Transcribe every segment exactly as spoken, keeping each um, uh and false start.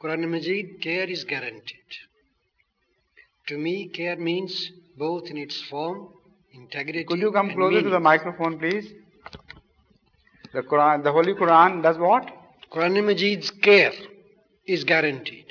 Quran Majid, care is guaranteed. To me, care means both in its form, integrity, Could you come and closer meaning. to the microphone, please? The Quran, the Holy Quran does what? Quran Majid's care is guaranteed.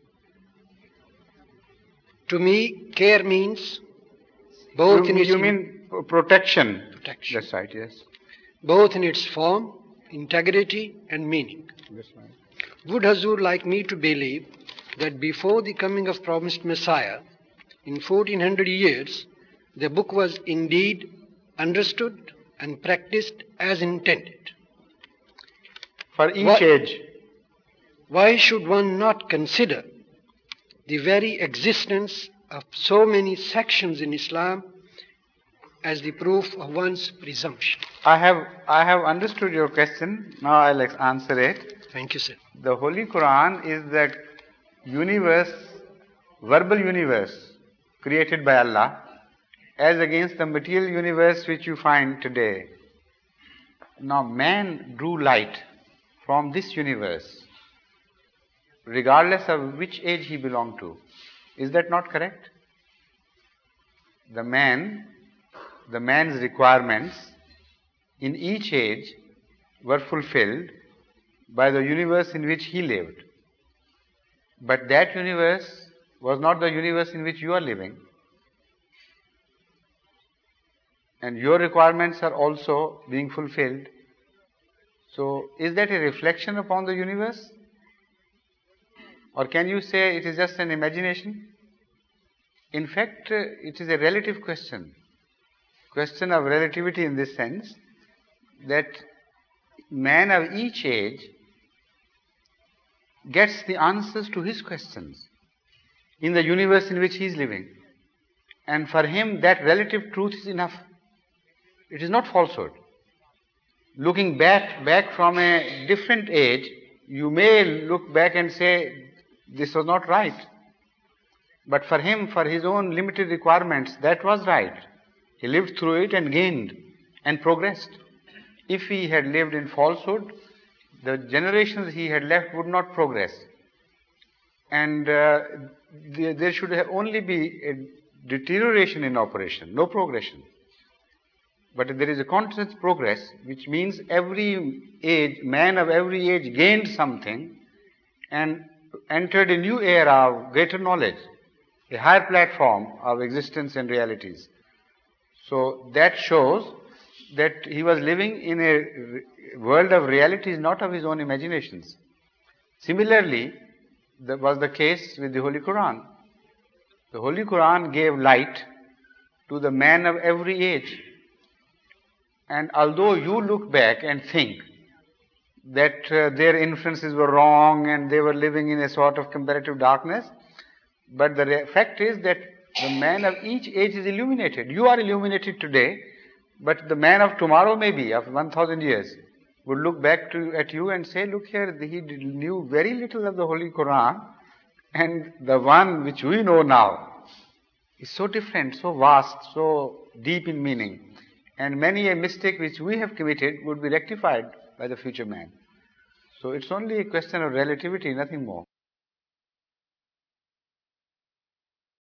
To me, care means both You, in its you mean protection? protection, That's right, yes. both in its form, integrity, and meaning. That's right. Would Hazur like me to believe that before the coming of promised Messiah, in fourteen hundred years, the book was indeed understood and practiced as intended? For each What- age. Why should one not consider the very existence of so many sections in Islam as the proof of one's presumption? I have I have understood your question. Now I'll ex- answer it. Thank you, sir. The Holy Quran is the universe, verbal universe created by Allah, as against the material universe which you find today. Now man drew light from this universe, regardless of which age he belonged to. Is that not correct? The man, the man's requirements in each age were fulfilled by the universe in which he lived. But that universe was not the universe in which you are living. And your requirements are also being fulfilled. So, is that a reflection upon the universe? Or can you say it is just an imagination? In fact, uh, it is a relative question. Question of relativity in this sense that man of each age gets the answers to his questions in the universe in which he is living. And for him, that relative truth is enough. It is not falsehood. Looking back, back from a different age, you may look back and say, this was not right. But for him, for his own limited requirements, that was right. He lived through it and gained and progressed. If he had lived in falsehood, the generations he had left would not progress. And uh, there, there should have only be a deterioration in operation, no progression. But there is a constant progress, which means every age, man of every age gained something and entered a new era of greater knowledge, a higher platform of existence and realities. So that shows that he was living in a world of realities, not of his own imaginations. Similarly, that was the case with the Holy Quran. The Holy Quran gave light to the man of every age. And although you look back and think that uh, their inferences were wrong and they were living in a sort of comparative darkness, but the re- fact is that the man of each age is illuminated. You are illuminated today, but the man of tomorrow, maybe of one thousand years, would look back to at you and say, look here, he knew very little of the Holy Quran, and the one which we know now is so different, so vast, so deep in meaning. And many a mistake which we have committed would be rectified by the future man. So it's only a question of relativity, nothing more.